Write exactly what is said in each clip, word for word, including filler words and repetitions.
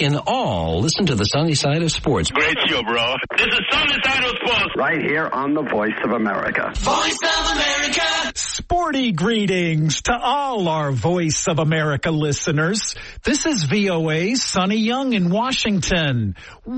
can all listen to the sunny side of sports. Great show, bro. This is Sunny Side of Sports. Right here on the Voice of America. Voice of America. Sporty greetings to all our Voice of America listeners. This is V O A's Sonny Young in Washington.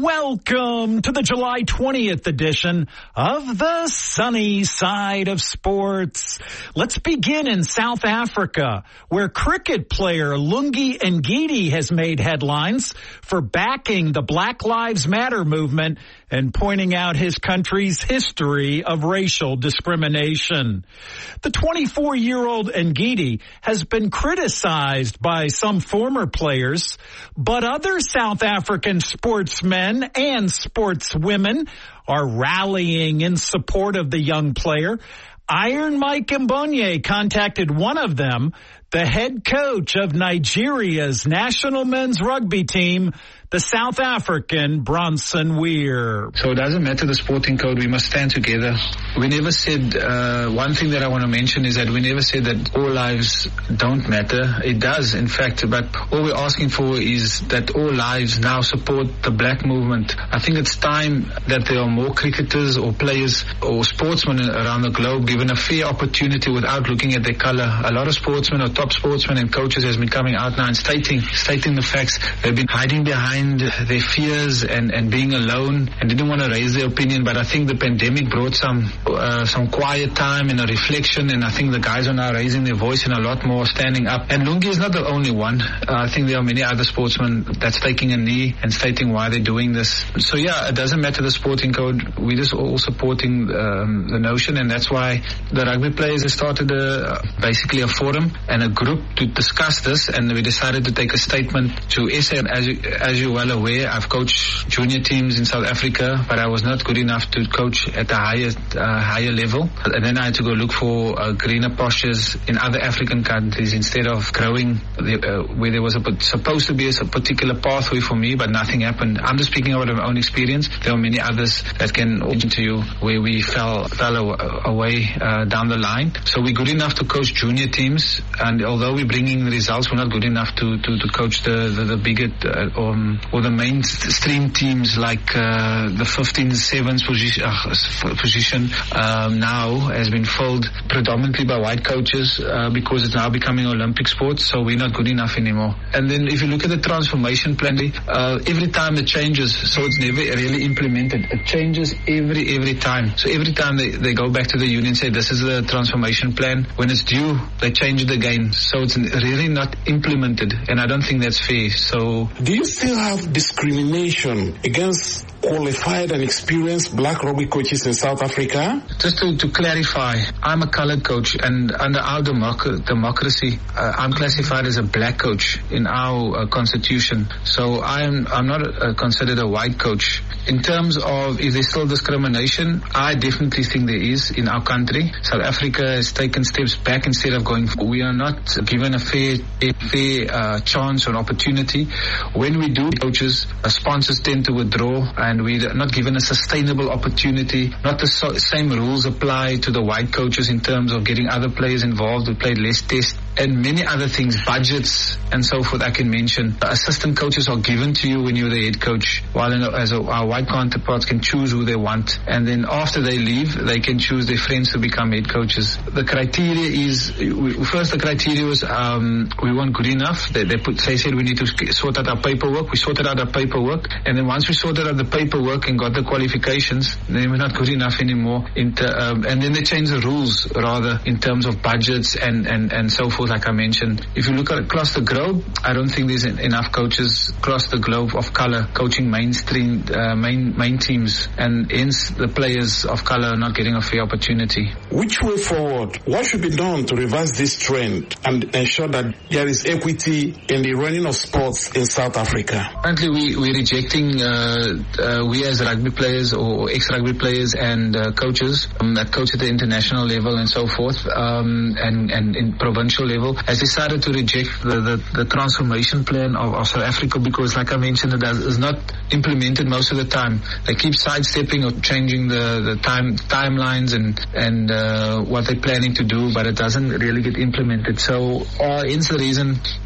Welcome to the July twentieth edition of the Sunny Side of Sports. Let's begin in South Africa, where cricket player Lungi Ngidi has made headlines for backing the Black Lives Matter movement and pointing out his country's history of racial discrimination. The twenty-four-year-old Ngidi has been criticized by some former players, but other South African sportsmen and sportswomen are rallying in support of the young player. Iron Mike Mbonye contacted one of them, the head coach of Nigeria's national men's rugby team, the South African Bronson Weir. So it doesn't matter the sporting code, we must stand together. We never said, uh, one thing that I want to mention is that we never said that all lives don't matter. It does, in fact, but all we're asking for is that all lives now support the black movement. I think it's time that there are more cricketers or players or sportsmen around the globe given a fair opportunity without looking at their color. A lot of sportsmen or top sportsmen and coaches has been coming out now and stating, stating the facts. They've been hiding behind their fears and, and being alone and didn't want to raise their opinion, but I think the pandemic brought some uh, some quiet time and a reflection, and I think the guys are now raising their voice and a lot more standing up. And Lungi is not the only one. Uh, I think there are many other sportsmen that's taking a knee and stating why they're doing this. So yeah, it doesn't matter the sporting code. We're just all supporting um, the notion, and that's why the rugby players have started a, basically a forum and a group to discuss this, and we decided to take a statement to S A. As you, as you well aware, I've coached junior teams in South Africa, but I was not good enough to coach at a higher uh, higher level. And then I had to go look for uh, greener pastures in other African countries instead of growing the, uh, where there was a, supposed to be a particular pathway for me, but nothing happened. I'm just speaking about my own experience. There are many others that can mention to you where we fell, fell away uh, down the line. So we're good enough to coach junior teams, and although we're bringing the results, we're not good enough to, to, to coach the, the, the bigger uh, um, or the mainstream teams like uh, the fifteen sevens position, uh, position um, now has been filled predominantly by white coaches uh, because it's now becoming Olympic sports, so we're not good enough anymore. And then if you look at the transformation plan, uh, every time it changes, so it's never really implemented. It changes every every time. So every time they, they go back to the union and say this is the transformation plan, when it's due, they change it again. So it's really not implemented, and I don't think that's fair. So do you still have discrimination against qualified and experienced black rugby coaches in South Africa? Just to, to clarify, I'm a colored coach, and under our democ- democracy, uh, I'm classified as a black coach in our uh, constitution. So I'm I'm not uh, considered a white coach. In terms of if there's still discrimination, I definitely think there is in our country. South Africa has taken steps back instead of going forward. We are not given a fair, a fair uh, chance or opportunity. When we do, coaches, uh, sponsors tend to withdraw, and we're not given a sustainable opportunity. Not the so- same rules apply to the white coaches in terms of getting other players involved who played less tests and many other things, budgets and so forth I can mention. Uh, assistant coaches are given to you when you're the head coach, while in, as a, our white counterparts can choose who they want. And then after they leave, they can choose their friends to become head coaches. The criteria is, we, first the criteria was um, we weren't good enough. They, they, put, they said we need to sort out our paperwork. We sorted out our paperwork. And then once we sorted out the paperwork and got the qualifications, then we're not good enough anymore. Inter, um, and then they changed the rules, rather, in terms of budgets and, and, and so forth, like I mentioned. If you look at across the globe, I don't think there's enough coaches across the globe of color coaching mainstream, uh, main, main teams, and hence the players of color are not getting a fair opportunity. Which way forward? What should be done to reverse this trend and ensure that there is equity in the running of sports in South Africa? Currently, we, we're rejecting, uh, uh, we as rugby players or ex-rugby players and uh, coaches um, that coach at the international level and so forth, um, and, and in provincial level, has decided to reject the, the, the transformation plan of, of South Africa because, like I mentioned, it is not implemented most of the time. They keep sidestepping or changing the, the time timelines and, and uh, what they're planning to do, but it doesn't really get implemented. So uh, hence the reason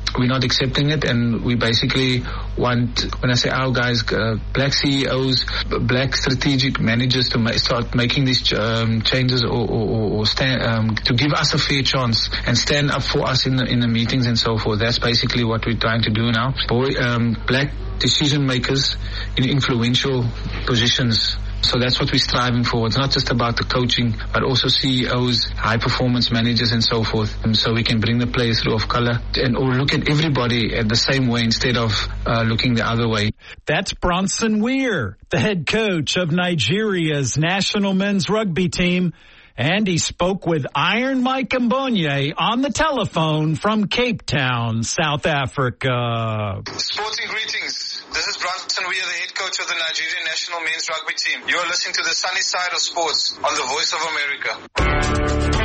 we're not accepting it, and we basically want, when I say our guys, uh, black C E Os, black strategic managers to ma- start making these um, changes, or, or, or stand, um, to give us a fair chance and stand up for us in the, in the meetings and so forth. That's basically what we're trying to do now. Boy, um, black decision makers in influential positions. So that's what we're striving for. It's not just about the coaching, but also C E Os, high performance managers and so forth. And so we can bring the players through of color and or look at everybody at the same way instead of uh, looking the other way. That's Bronson Weir, the head coach of Nigeria's national men's rugby team. And he spoke with Iron Mike Mbonye on the telephone from Cape Town, South Africa. Sporting greetings. This is Bronson Weir, the head coach of the Nigerian national men's rugby team. You are listening to the sunny side of sports on the Voice of America.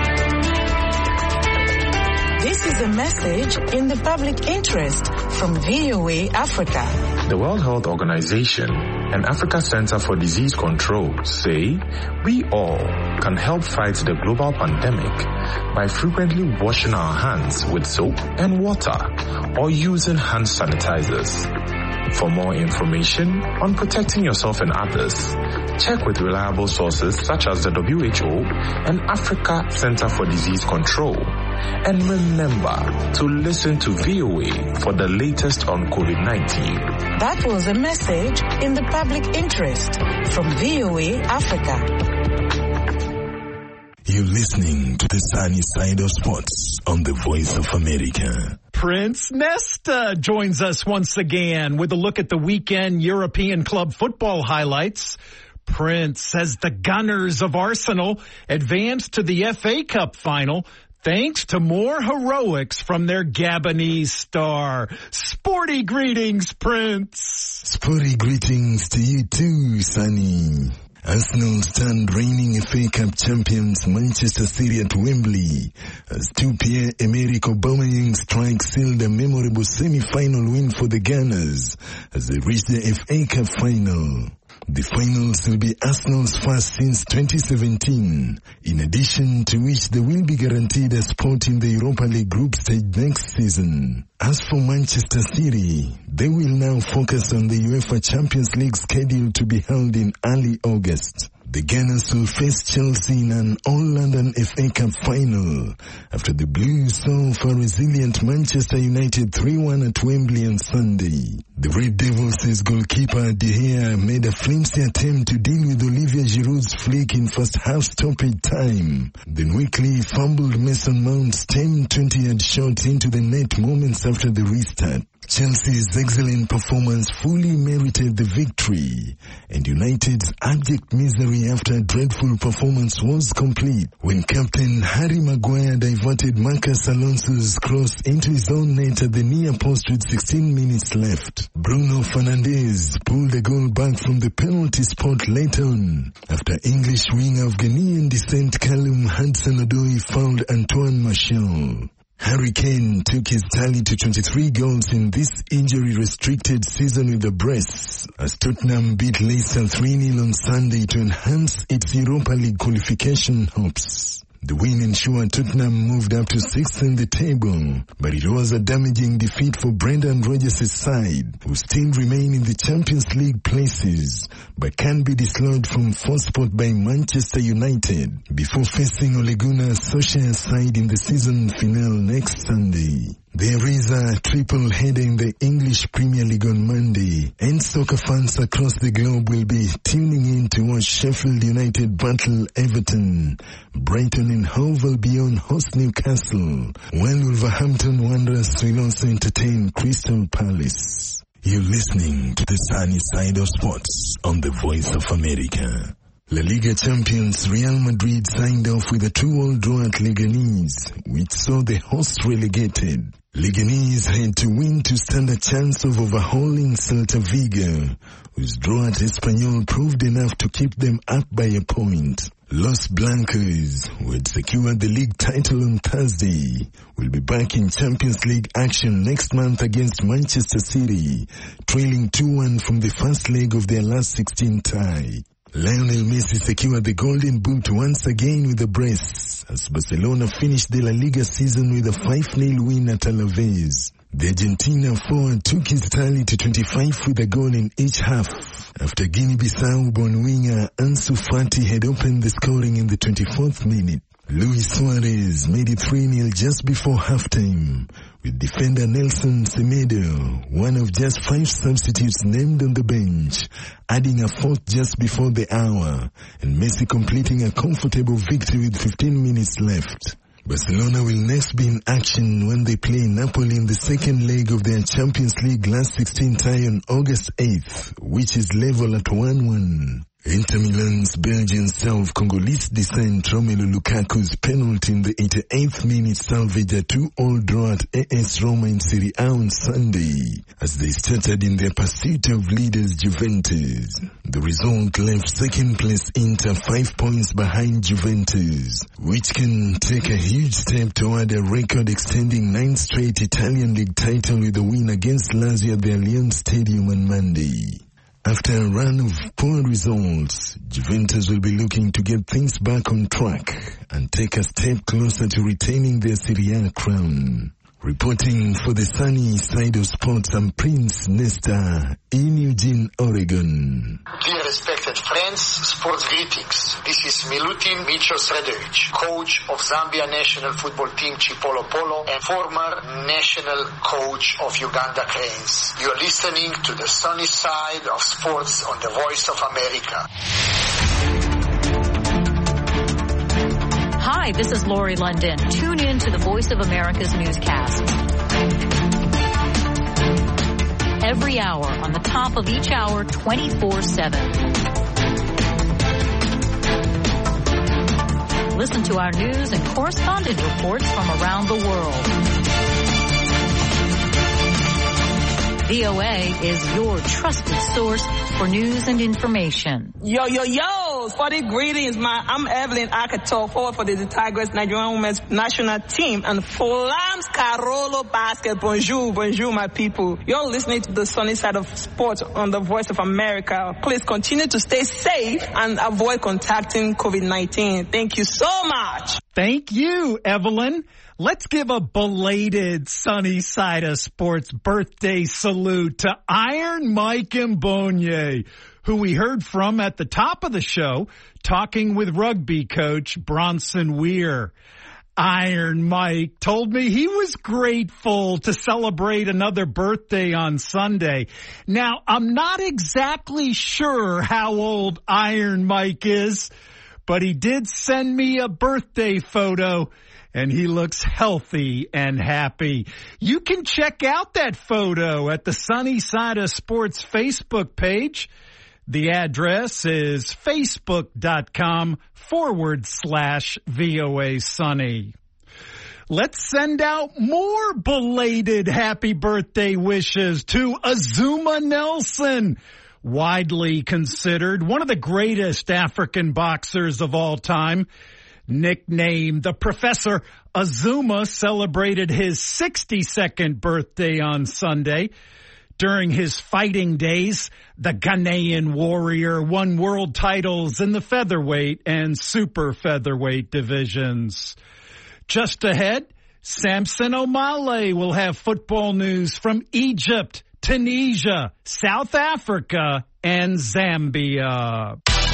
This is a message in the public interest from V O A Africa. The World Health Organization and Africa Center for Disease Control say we all can help fight the global pandemic by frequently washing our hands with soap and water or using hand sanitizers. For more information on protecting yourself and others, check with reliable sources such as the W H O and Africa Center for Disease Control. And remember to listen to V O A for the latest on COVID nineteen. That was a message in the public interest from V O A Africa. You're listening to the sunny side of sports on the Voice of America. Prince Nesta joins us once again with a look at the weekend European club football highlights. Prince says the Gunners of Arsenal advanced to the F A Cup final thanks to more heroics from their Gabonese star. Sporty greetings, Prince. Sporty greetings to you too, Sonny. Arsenal stand reigning F A Cup champions Manchester City at Wembley as two Pierre-Emerick Aubameyang strike sealed a memorable semi-final win for the Gunners as they reach the F A Cup final. The finals will be Arsenal's first since twenty seventeen, in addition to which they will be guaranteed a spot in the Europa League group stage next season. As for Manchester City, they will now focus on the UEFA Champions League schedule to be held in early August. The Gunners will face Chelsea in an all-London F A Cup final after the Blues saw for resilient Manchester United three one at Wembley on Sunday. The Red Devils' goalkeeper De Gea made a flimsy attempt to deal with Olivier Giroud's flick in first half stoppage time. Then weakly fumbled Mason Mount's ten twenty-yard shot into the net moments after the restart. Chelsea's excellent performance fully merited the victory, and United's abject misery after a dreadful performance was complete when captain Harry Maguire diverted Marcus Alonso's cross into his own net at the near post with sixteen minutes left. Bruno Fernandes pulled a goal back from the penalty spot late on after English winger of Ghanaian descent Callum Hudson-Odoi fouled Antoine Martial. Harry Kane took his tally to twenty-three goals in this injury-restricted season with the Brass as Tottenham beat Leicester three nil on Sunday to enhance its Europa League qualification hopes. The win ensured Tottenham moved up to sixth in the table, but it was a damaging defeat for Brendan Rodgers' side, who still remain in the Champions League places, but can be dislodged from fourth spot by Manchester United before facing Ole Gunnar Solskjaer's side in the season finale next Sunday. There is a triple header in the English Premier League on Monday, and soccer fans across the globe will be tuning in to watch Sheffield United battle Everton, Brighton and Hove Albion host Newcastle, while Wolverhampton Wanderers will also entertain Crystal Palace. You're listening to the sunny side of sports on the Voice of America. La Liga champions Real Madrid signed off with a two-all draw at Leganés, which saw the hosts relegated. Leganés had to win to stand a chance of overhauling Celta Vigo, whose draw at Espanyol proved enough to keep them up by a point. Los Blancos, who had secured the league title on Thursday, will be back in Champions League action next month against Manchester City, trailing two one from the first leg of their last sixteen tie. Lionel Messi secured the Golden Boot once again with the brace as Barcelona finished the La Liga season with a five nil win at Alaves. The Argentina forward took his tally to twenty-five with a goal in each half after Guinea-Bissau-born winger Ansu Fati had opened the scoring in the twenty-fourth minute. Luis Suarez made it three nil just before halftime, with defender Nelson Semedo, one of just five substitutes named on the bench, adding a fourth just before the hour, and Messi completing a comfortable victory with fifteen minutes left. Barcelona will next be in action when they play Napoli in the second leg of their Champions League last sixteen tie on August eighth, which is level at one one. Inter Milan's Belgian South-Congolese descent Romelu Lukaku's penalty in the eighty-eighth minute salvaged a two-all draw at A S Roma in Serie A on Sunday, as they started in their pursuit of leaders Juventus. The result left second place Inter five points behind Juventus, which can take a huge step toward a record-extending ninth straight Italian league title with a win against Lazio at the Allianz Stadium on Monday. After a run of poor results, Juventus will be looking to get things back on track and take a step closer to retaining their Serie A crown. Reporting for the sunny side of sports, I'm Prince Nesta in Eugene, Oregon. Dear respected friends, sports greetings. This is Milutin Micho Sredovic, coach of Zambia national football team Chipolo Polo and former national coach of Uganda Cranes. You're listening to the sunny side of sports on the Voice of America. Hi, this is Lori London. Tune in to the Voice of America's newscast. Every hour, on the top of each hour, twenty-four seven. Listen to our news and correspondent reports from around the world. V O A is your trusted source for news and information. Yo, yo, yo! For the greetings, my, I'm Evelyn Akato, forward for the Tigers Nigerian women's national team, and Flams Carolo Basket. Bonjour, bonjour, my people. You're listening to the sunny side of sports on the Voice of America. Please continue to stay safe and avoid contacting COVID nineteen. Thank you so much. Thank you, Evelyn. Let's give a belated sunny side of sports birthday salute to Iron Mike Mbonye, who we heard from at the top of the show, talking with rugby coach Bronson Weir. Iron Mike told me he was grateful to celebrate another birthday on Sunday. Now, I'm not exactly sure how old Iron Mike is, but he did send me a birthday photo, and he looks healthy and happy. You can check out that photo at the Sunny Side of Sports Facebook page. The address is facebook.com forward slash VOA Sunny. Let's send out more belated happy birthday wishes to Azuma Nelson, widely considered one of the greatest African boxers of all time. Nicknamed the Professor, Azuma celebrated his sixty-second birthday on Sunday. During his fighting days, the Ghanaian warrior won world titles in the featherweight and super featherweight divisions. Just ahead, Samson Omale will have football news from Egypt, Tunisia, South Africa, and Zambia.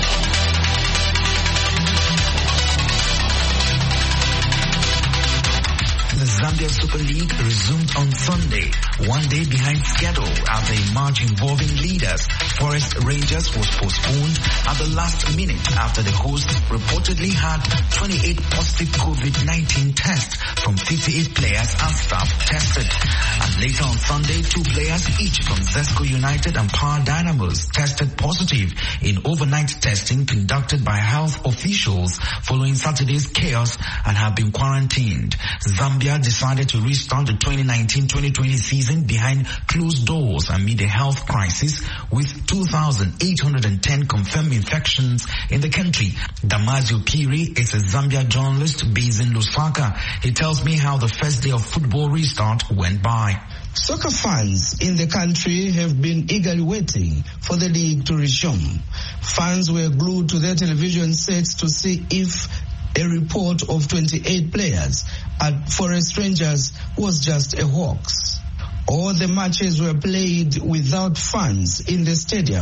The Zambia Super League resumed on Sunday, one day behind schedule after a match involving leaders. Forest Rangers was postponed at the last minute after the host reportedly had twenty-eight positive COVID nineteen tests from fifty-eight players and staff tested. And later on Sunday, two players each from Zesco United and Power Dynamos tested positive in overnight testing conducted by health officials following Saturday's chaos and have been quarantined. Zambia decided to restart the twenty nineteen twenty twenty season behind closed doors amid a health crisis with two thousand eight hundred ten confirmed infections in the country. Damasio Piri is a Zambia journalist based in Lusaka. He tells me how the first day of football restart went by. Soccer fans in the country have been eagerly waiting for the league to resume. Fans were glued to their television sets to see if a report of twenty-eight players at Forest Rangers was just a hoax. All the matches were played without fans in the stadium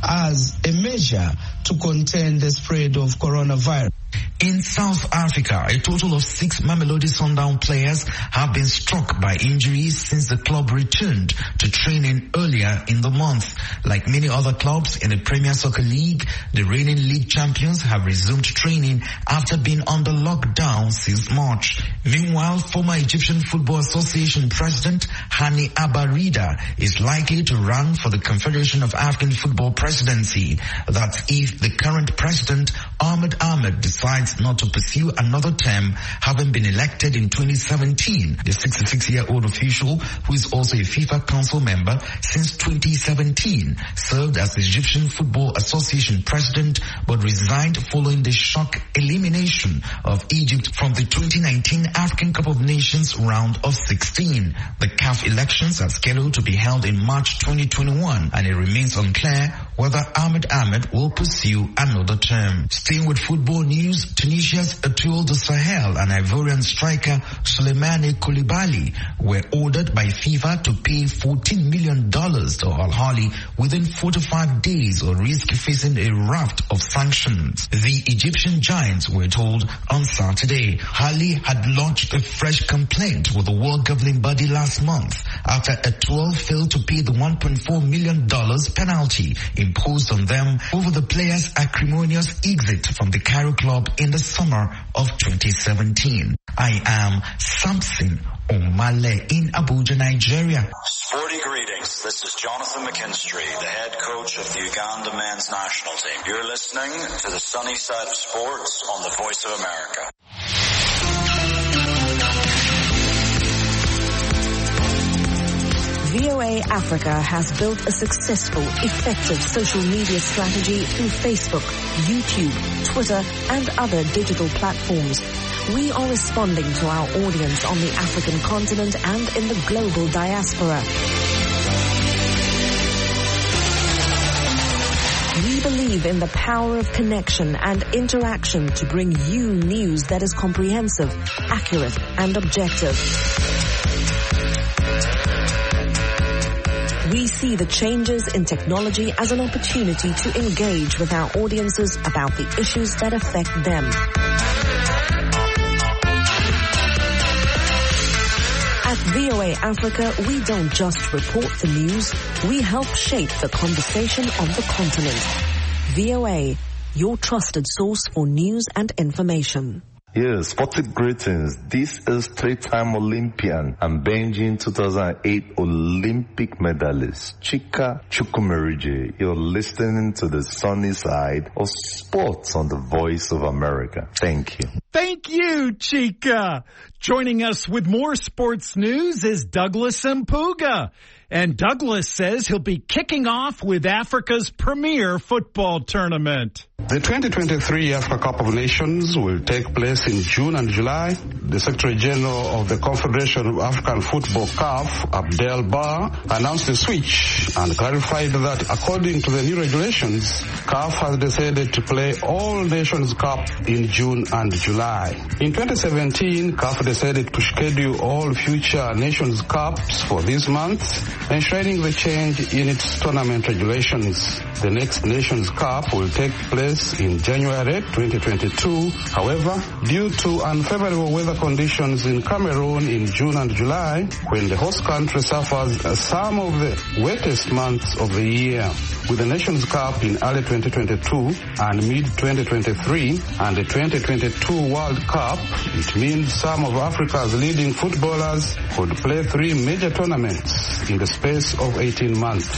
as a measure to contain the spread of coronavirus. In South Africa, a total of six Mamelodi Sundowns players have been struck by injuries since the club returned to training earlier in the month. Like many other clubs in the Premier Soccer League, the reigning league champions have resumed training after being under lockdown since March. Meanwhile, former Egyptian Football Association President Hani Abarida is likely to run for the Confederation of African Football presidency. That's if the current president, Ahmed Ahmed, decides not to pursue another term, having been elected in twenty seventeen. The sixty-six-year-old official, who is also a FIFA Council member since twenty seventeen, served as the Egyptian Football Association president but resigned following the shock elimination of Egypt from the twenty nineteen African Cup of Nations round of sixteen. The C A F elections are scheduled to be held in March twenty twenty-one, and it remains unclear whether Ahmed Ahmed will pursue another term. Staying with football news, Tunisia's Etoile du Sahel and Ivorian striker Souleymane Koulibaly were ordered by FIFA to pay fourteen million dollars to Al Ahly within forty-five days or risk facing a raft of sanctions. The Egyptian giants were told on Saturday. Ahly had launched a fresh complaint with the world governing body last month after Etoile failed to pay the one point four million dollars penalty imposed on them over the players' acrimonious exit from the Cairo club in the summer of twenty seventeen. I am Samson Omale in Abuja, Nigeria. Sporty greetings. This is Jonathan McKinstry, the head coach of the Uganda men's national team. You're listening to the Sunny Side of Sports on the Voice of America. V O A Africa has built a successful, effective social media strategy through Facebook, YouTube, Twitter, and other digital platforms. We are responding to our audience on the African continent and in the global diaspora. We believe in the power of connection and interaction to bring you news that is comprehensive, accurate, and objective. We see the changes in technology as an opportunity to engage with our audiences about the issues that affect them. At V O A Africa, we don't just report the news, we help shape the conversation on the continent. V O A, your trusted source for news and information. Yes, sporting greetings. This is three-time Olympian and Beijing two thousand eight Olympic medalist Chika Chukwumerije. You're listening to the sunny side of sports on the Voice of America. Thank you. Thank you, Chika. Joining us with more sports news is Douglas Mpuga. And Douglas says he'll be kicking off with Africa's premier football tournament. The twenty twenty-three Africa Cup of Nations will take place in June and July. The Secretary General of the Confederation of African Football, C A F, Abdel Bar, announced the switch and clarified that according to the new regulations, C A F has decided to play all Nations Cup in June and July. In twenty seventeen, C A F decided to schedule all future Nations Cups for this month, enshrining the change in its tournament regulations. The next Nations Cup will take place in January twenty twenty-two. However, due to unfavorable weather conditions in Cameroon in June and July, when the host country suffers some of the wettest months of the year, with the Nations Cup in early twenty twenty-two and mid twenty twenty-three and the twenty twenty-two World Cup, it means some of Africa's leading footballers could play three major tournaments in the space of eighteen months.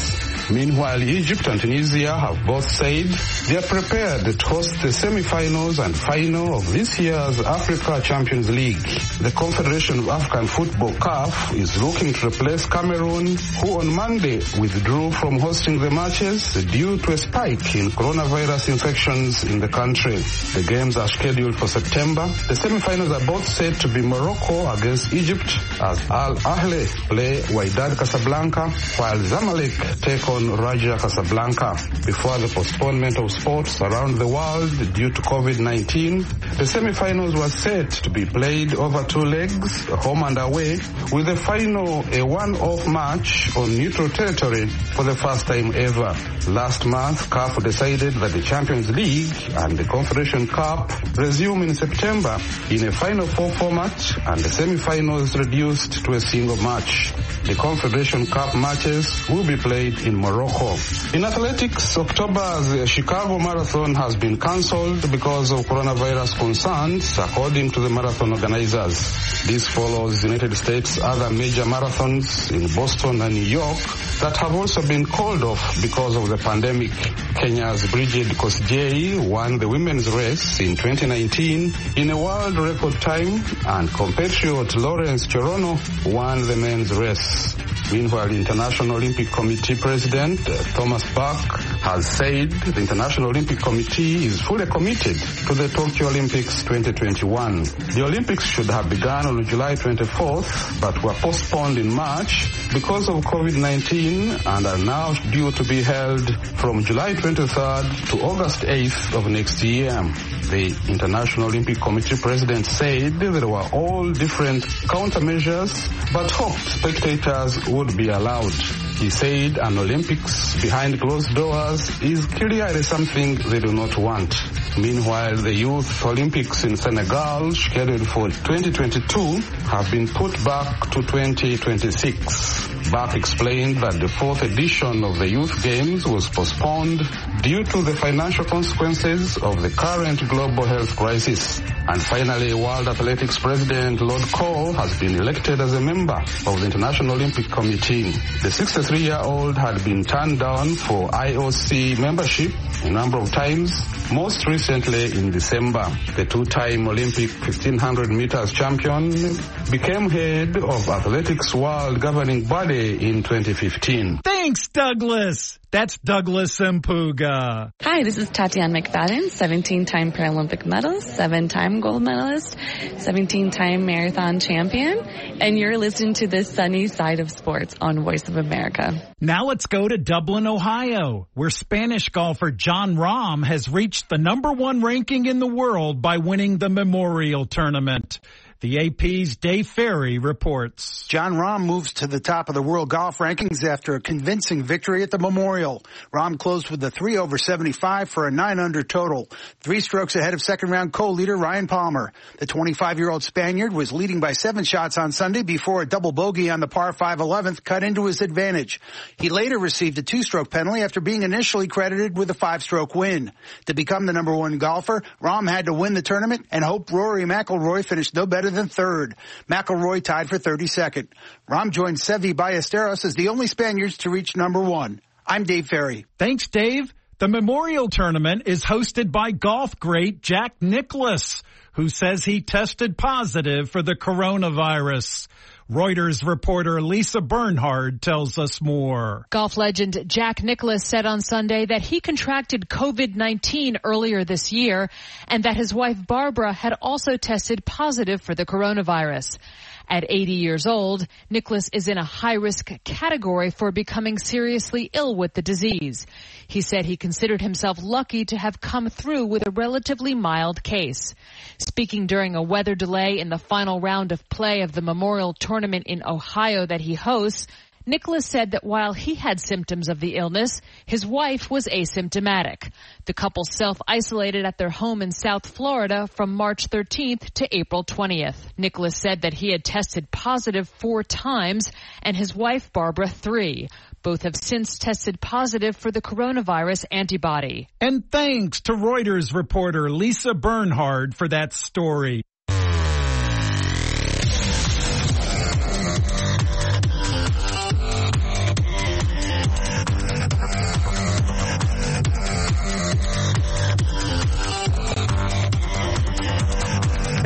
Meanwhile, Egypt and Tunisia have both said they are prepared to host the semi-finals and final of this year's Africa Champions League. The Confederation of African Football, C A F, is looking to replace Cameroon, who on Monday withdrew from hosting the matches due to a spike in coronavirus infections in the country. The games are scheduled for September. The semi-finals are both set to be Morocco against Egypt as Al Ahly play Wydad Casablanca, while Zamalek take on Raja Casablanca. Before the postponement of sports around the world due to COVID nineteen, the semi-finals were set to be played over two legs, home and away, with the final a one-off match on neutral territory for the first time ever. Last month, C A F decided that the Champions League and the Confederation Cup resume in September in a Final Four format and the semi-finals reduced to a single match. The Confederation Cup matches will be played in Morocco. In athletics, October's Chicago Marathon has been cancelled because of coronavirus concerns, according to the marathon organizers. This follows United States' other major marathons in Boston and New York that have also been called off because of the pandemic. Kenya's Bridget Kosgei won the women's race in twenty nineteen in a world record time, and compatriot Lawrence Chorono won the men's race. Meanwhile, the International Olympic Committee President uh, Thomas Bach has said the International Olympic Committee is fully committed to the Tokyo Olympics twenty twenty-one. The Olympics should have begun on July twenty-fourth, but were postponed in March because of COVID nineteen and are now due to be held from July twenty-third to August eighth of next year. The International Olympic Committee President said there were all different countermeasures, but hoped spectators would be allowed. He said an Olympics behind closed doors is clearly something they do not want. Meanwhile, the Youth Olympics in Senegal, scheduled for twenty twenty-two, have been put back to twenty twenty-six. Bach explained that the fourth edition of the Youth Games was postponed due to the financial consequences of the current global health crisis. And finally, World Athletics President Lord Cole has been elected as a member of the International Olympic Committee. The sixty-three-year-old had been turned down for I O C membership a number of times, most recently in December. The two-time Olympic fifteen hundred meters champion became head of Athletics World Governing Body in twenty fifteen. Thanks, Douglas. That's Douglas Mpuga. Hi, this is Tatiana McFadden, seventeen-time Paralympic medalist, seven-time gold medalist, seventeen-time marathon champion, and you're listening to the Sunny Side of Sports on Voice of America. Now let's go to Dublin, Ohio, where Spanish golfer Jon Rahm has reached the number one ranking in the world by winning the Memorial Tournament. The A P's Dave Ferry reports. Jon Rahm moves to the top of the world golf rankings after a convincing victory at the Memorial. Rahm closed with a three over seventy-five for a nine under total, three strokes ahead of second-round co-leader Ryan Palmer. The twenty-five-year-old Spaniard was leading by seven shots on Sunday before a double bogey on the par five eleventh cut into his advantage. He later received a two-stroke penalty after being initially credited with a five-stroke win. To become the number one golfer, Rahm had to win the tournament and hope Rory McIlroy finished no better than third. McIlroy tied for thirty-second. Rahm joined Seve Ballesteros as the only Spaniards to reach number one. I'm Dave Ferry. Thanks, Dave. The Memorial Tournament is hosted by golf great Jack Nicklaus, who says he tested positive for the coronavirus. Reuters reporter Lisa Bernhard tells us more. Golf legend Jack Nicklaus said on Sunday that he contracted COVID nineteen earlier this year and that his wife Barbara had also tested positive for the coronavirus. At eighty years old, Nicklaus is in a high-risk category for becoming seriously ill with the disease. He said he considered himself lucky to have come through with a relatively mild case. Speaking during a weather delay in the final round of play of the Memorial Tournament in Ohio that he hosts, Nicklaus said that while he had symptoms of the illness, his wife was asymptomatic. The couple self-isolated at their home in South Florida from March thirteenth to April twentieth. Nicklaus said that he had tested positive four times and his wife, Barbara, three. Both have since tested positive for the coronavirus antibody. And thanks to Reuters reporter Lisa Bernhard for that story.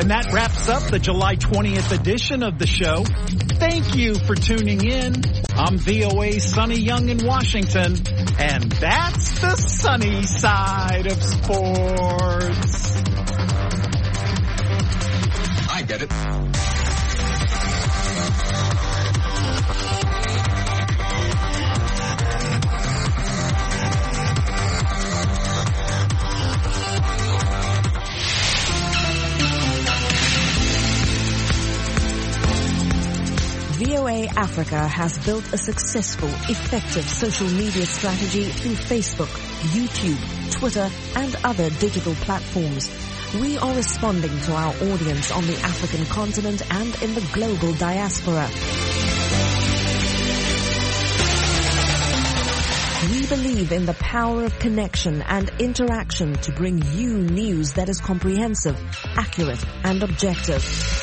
And that wraps up the July twentieth edition of the show. Thank you for tuning in. I'm V O A's Sonny Young in Washington, and that's the sunny side of sports. I get it. V O A Africa has built a successful, effective social media strategy through Facebook, YouTube, Twitter, and other digital platforms. We are responding to our audience on the African continent and in the global diaspora. We believe in the power of connection and interaction to bring you news that is comprehensive, accurate, and objective.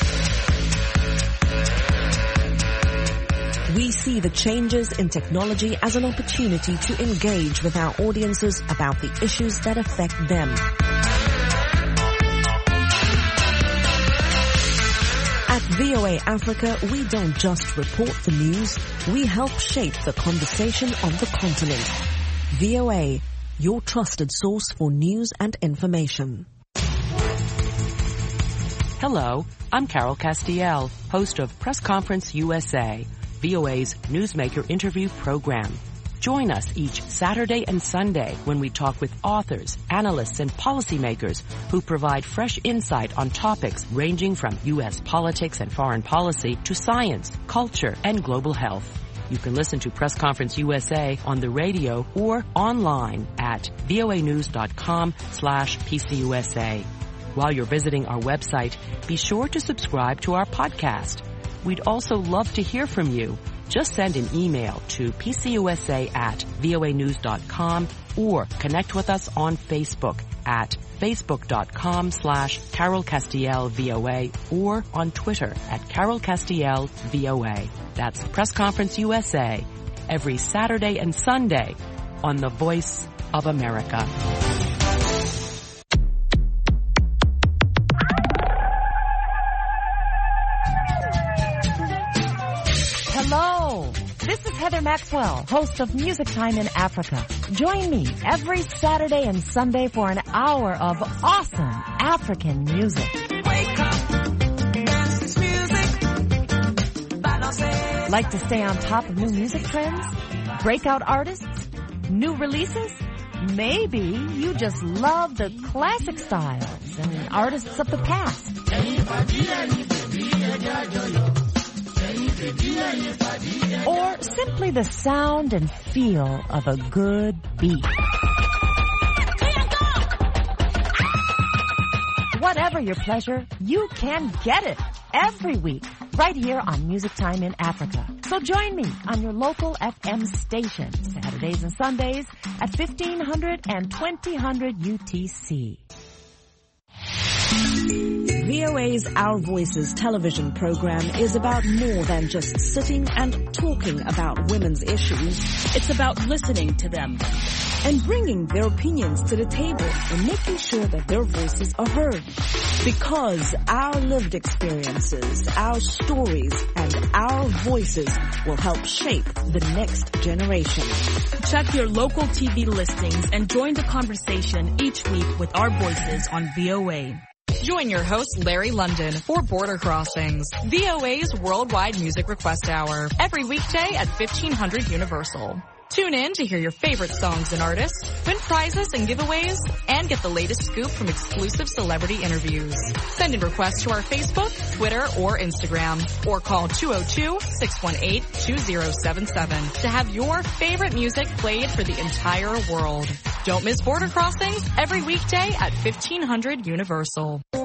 We see the changes in technology as an opportunity to engage with our audiences about the issues that affect them. At V O A Africa, we don't just report the news, we help shape the conversation on the continent. V O A, your trusted source for news and information. Hello, I'm Carol Castiel, host of Press Conference U S A, V O A's Newsmaker interview program. Join us each Saturday and Sunday when we talk with authors, analysts, and policymakers who provide fresh insight on topics ranging from U S politics and foreign policy to science, culture, and global health. You can listen to Press Conference U S A on the radio or online at voanews.com slash PCUSA. While you're visiting our website, be sure to subscribe to our podcast. We'd also love to hear from you. Just send an email to pcusa at voanews dot com or connect with us on Facebook at facebook.com slash Carol Castiel VOA or on Twitter at Carol Castiel VOA. That's Press Conference U S A every Saturday and Sunday on the Voice of America. Hello, this is Heather Maxwell, host of Music Time in Africa. Join me every Saturday and Sunday for an hour of awesome African music. Wake up, dance this music. Balance. Like to stay on top of new music trends? Breakout artists? New releases? Maybe you just love the classic styles and artists of the past. Or simply the sound and feel of a good beat. Whatever your pleasure, you can get it every week right here on Music Time in Africa. So join me on your local F M station Saturdays and Sundays at fifteen hundred and twenty hundred U T C. V O A's Our Voices television program is about more than just sitting and talking about women's issues. It's about listening to them and bringing their opinions to the table and making sure that their voices are heard. Because our lived experiences, our stories, and our voices will help shape the next generation. Check your local T V listings and join the conversation each week with our voices on V O A. Join your host, Larry London, for Border Crossings, V O A's Worldwide Music Request Hour, every weekday at fifteen hundred Universal. Tune in to hear your favorite songs and artists, win prizes and giveaways, and get the latest scoop from exclusive celebrity interviews. Send in requests to our Facebook, Twitter, or Instagram, or call two oh two, six one eight, two oh seven seven to have your favorite music played for the entire world. Don't miss Border Crossings every weekday at fifteen hundred Universal.